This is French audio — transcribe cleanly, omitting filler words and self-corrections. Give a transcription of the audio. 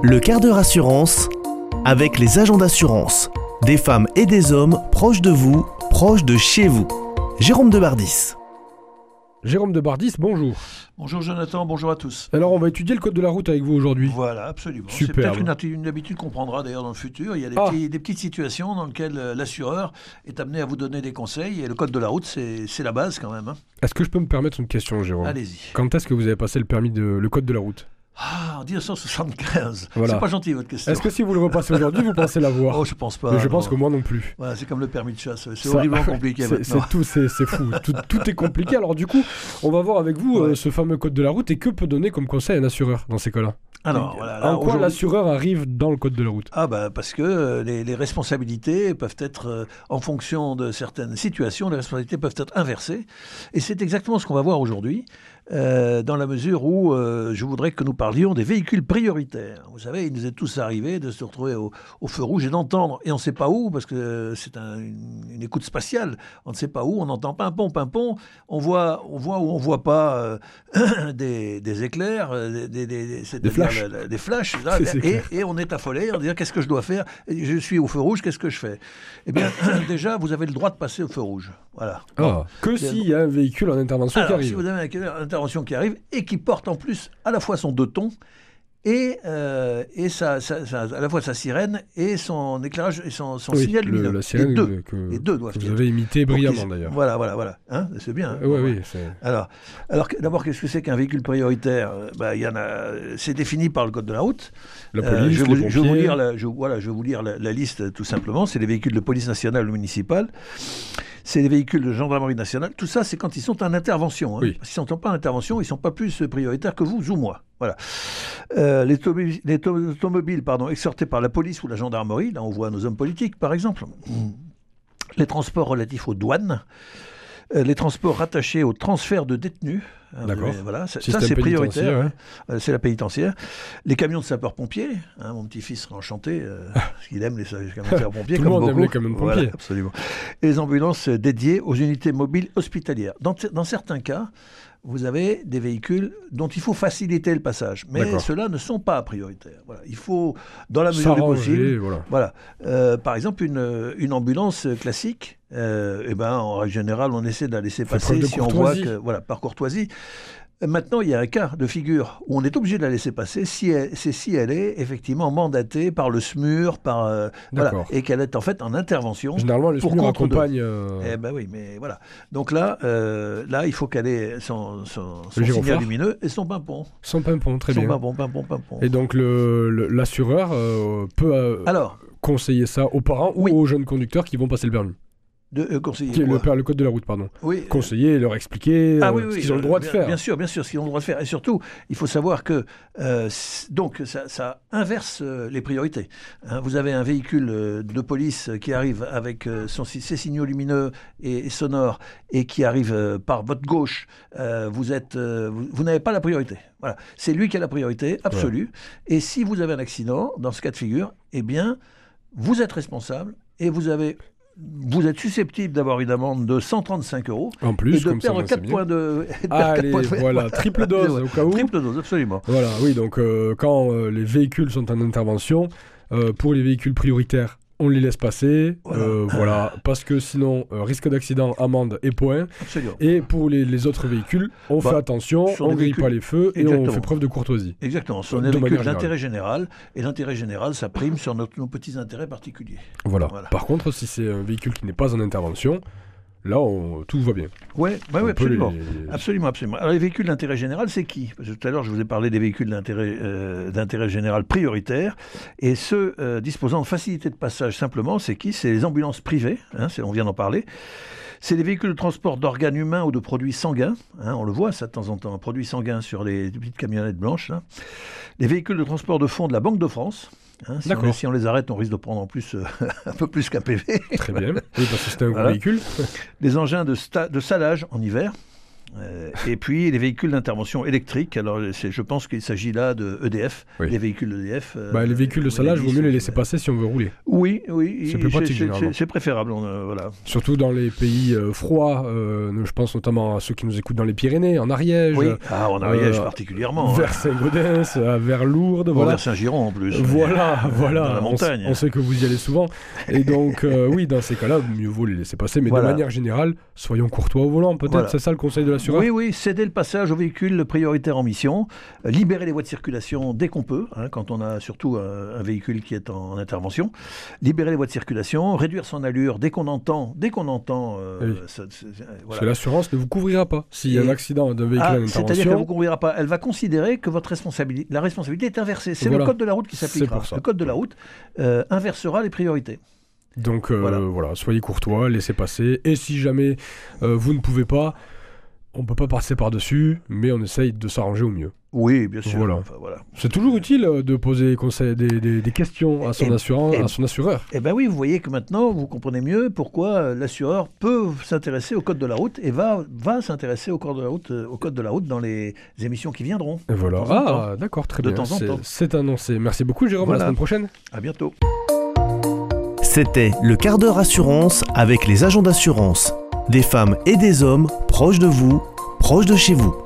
Le quart d'heure assurance avec les agents d'assurance. Des femmes et des hommes proches de vous, proches de chez vous. Jérôme Debardis. Jérôme Debardis, bonjour. Bonjour Jonathan, bonjour à tous. Alors on va étudier le code de la route avec vous aujourd'hui. Voilà, absolument. Superbe. C'est peut-être une habitude qu'on prendra d'ailleurs dans le futur. Il y a des petites situations dans lesquelles l'assureur est amené à vous donner des conseils et le code de la route, c'est la base quand même. Est-ce que je peux me permettre une question, Jérôme ? Allez-y. Quand est-ce que vous avez passé le code de la route ? En 1975. Voilà. C'est pas gentil votre question. Est-ce que si vous le repassez aujourd'hui, vous pensez l'avoir ? Oh, je pense pas. Mais je pense que moi non plus. Voilà, c'est comme le permis de chasse. C'est horriblement compliqué maintenant. C'est fou. Tout est compliqué. Alors du coup, on va voir avec vous ce fameux code de la route et que peut donner comme conseil un assureur dans ces cas-là ? Alors, voilà, en quoi l'assureur arrive dans le code de la route ? Parce que les responsabilités peuvent être, en fonction de certaines situations, les responsabilités peuvent être inversées. Et c'est exactement ce qu'on va voir aujourd'hui, dans la mesure où je voudrais que nous parlions des véhicules prioritaires. Vous savez, il nous est tous arrivé de se retrouver au feu rouge et d'entendre, et on ne sait pas où, parce que c'est une écoute spatiale, on ne sait pas où, on entend pimpon, on voit ou on ne voit pas des éclairs, des flashs. Des flashs, là, et on est affolé en disant qu'est-ce que je dois faire ? Je suis au feu rouge, qu'est-ce que je fais ? Eh bien, déjà, vous avez le droit de passer au feu rouge. Voilà. Que s'il y a un véhicule en intervention qui arrive. Si vous avez une intervention qui arrive et qui porte en plus à la fois son deux tons et à la fois sa sirène et son éclairage et son signal lumineux. La sirène les deux doivent vous avez imité brillamment d'ailleurs. Voilà. Hein, c'est bien. Hein, oui. Alors, d'abord, qu'est-ce que c'est qu'un véhicule prioritaire ? C'est défini par le code de la route. La police, je vais vous lire la liste tout simplement. C'est les véhicules de police nationale ou municipale. C'est les véhicules de gendarmerie nationale. Tout ça, c'est quand ils sont en intervention. Hein. Oui. S'ils ne sont pas en intervention, ils ne sont pas plus prioritaires que vous ou moi. Voilà. Les automobiles, exhortés par la police ou la gendarmerie, là on voit nos hommes politiques par exemple. Les transports relatifs aux douanes. Les transports rattachés au transfert de détenus. D'accord. Voilà, ça c'est prioritaire. Ouais. C'est la pénitentiaire. Les camions de sapeurs-pompiers. Mon petit-fils sera enchanté parce qu'il aime les camions de sapeurs-pompiers. Tout le monde aime les camions de pompiers. Voilà, absolument. Et les ambulances dédiées aux unités mobiles hospitalières. Dans certains cas, vous avez des véhicules dont il faut faciliter le passage. Mais ceux-là ne sont pas prioritaires. Voilà. Il faut, dans la mesure du possible... Voilà. Par exemple, une ambulance classique, en règle générale, on essaie de la laisser passer si on voit que... Voilà, par courtoisie. Maintenant, il y a un cas de figure où on est obligé de la laisser passer si elle est effectivement mandatée par le SMUR, et qu'elle est en fait en intervention. Généralement, le SMUR accompagne... Oui, mais voilà. Donc là, il faut qu'elle ait son signal lumineux et son pimpon. Son pimpon, très bien. Son pimpon. Et donc, l'assureur peut conseiller ça aux parents ou aux jeunes conducteurs qui vont passer le permis. Conseiller le code de la route, pardon. Oui. Conseiller et leur expliquer ce qu'ils ont le droit de faire. Bien sûr, ce qu'ils ont le droit de faire. Et surtout, il faut savoir que ça inverse les priorités. Vous avez un véhicule de police qui arrive avec ses signaux lumineux et sonores et qui arrive par votre gauche. Vous n'avez pas la priorité. Voilà. C'est lui qui a la priorité absolue. Ouais. Et si vous avez un accident, dans ce cas de figure, eh bien, vous êtes responsable et vous êtes susceptible d'avoir une amende de 135 € en plus, et de perdre 4 points de... Voilà, triple dose au cas où. Triple dose, absolument. Voilà, oui, donc quand les véhicules sont en intervention, pour les véhicules prioritaires, on les laisse passer, parce que sinon, risque d'accident, amende et point. Absolument. Et pour les autres véhicules, on fait attention, on ne grille pas les feux et on fait preuve de courtoisie. Exactement, ce sont des véhicules d'intérêt général, et l'intérêt général, ça prime sur nos petits intérêts particuliers. Voilà. Par contre, si c'est un véhicule qui n'est pas en intervention, là, tout va bien. Oui, absolument. Alors, les véhicules d'intérêt général, c'est qui ? Parce que tout à l'heure, je vous ai parlé des véhicules d'intérêt général prioritaires. Et ceux disposant de facilité de passage, simplement, c'est qui ? C'est les ambulances privées, on vient d'en parler. C'est les véhicules de transport d'organes humains ou de produits sanguins. On le voit, ça, de temps en temps, produits sanguins sur les petites camionnettes blanches. Là. Les véhicules de transport de fonds de la Banque de France. Si on les arrête, on risque de prendre en plus un peu plus qu'un PV. Très bien. Oui, parce que c'était un gros véhicule. Les engins de salage en hiver. Et puis les véhicules d'intervention électrique. Alors je pense qu'il s'agit là de EDF, les véhicules d'EDF. Les véhicules de salage, il vaut mieux les laisser passer si on veut rouler. Oui, c'est plus pratique. C'est préférable. Voilà. Surtout dans les pays froids. Je pense notamment à ceux qui nous écoutent dans les Pyrénées, en Ariège. Oui, en Ariège particulièrement. Vers Saint-Gaudens, vers Lourdes. Vers Saint-Giron en plus. Voilà. Dans la montagne. On sait que vous y allez souvent. Et donc, oui, dans ces cas-là, mieux vaut les laisser passer. Mais de manière générale, soyons courtois au volant, peut-être. C'est ça le conseil de l'assureur. Oui, céder le passage aux véhicules prioritaires en mission, libérer les voies de circulation dès qu'on peut, quand on a surtout un véhicule qui est en intervention, libérer les voies de circulation, réduire son allure dès qu'on entend. Parce que l'assurance ne vous couvrira pas s'il y a un accident d'un véhicule en intervention. C'est-à-dire qu'elle ne vous couvrira pas. Elle va considérer que la responsabilité est inversée. C'est le code de la route qui s'appliquera. Le code de la route inversera les priorités. Donc soyez courtois, laissez passer. Et si jamais vous ne pouvez pas, on ne peut pas passer par-dessus, mais on essaye de s'arranger au mieux. Oui, bien sûr. Voilà. C'est toujours utile de poser des questions à son assureur. Eh bien oui, vous voyez que maintenant, vous comprenez mieux pourquoi l'assureur peut s'intéresser au code de la route et va s'intéresser au code de la route dans les émissions qui viendront. Et voilà. D'accord, très bien. De temps en temps. C'est annoncé. Merci beaucoup, Jérôme. À la semaine prochaine. À bientôt. C'était le quart d'heure assurance avec les agents d'assurance. Des femmes et des hommes proches de vous, proches de chez vous.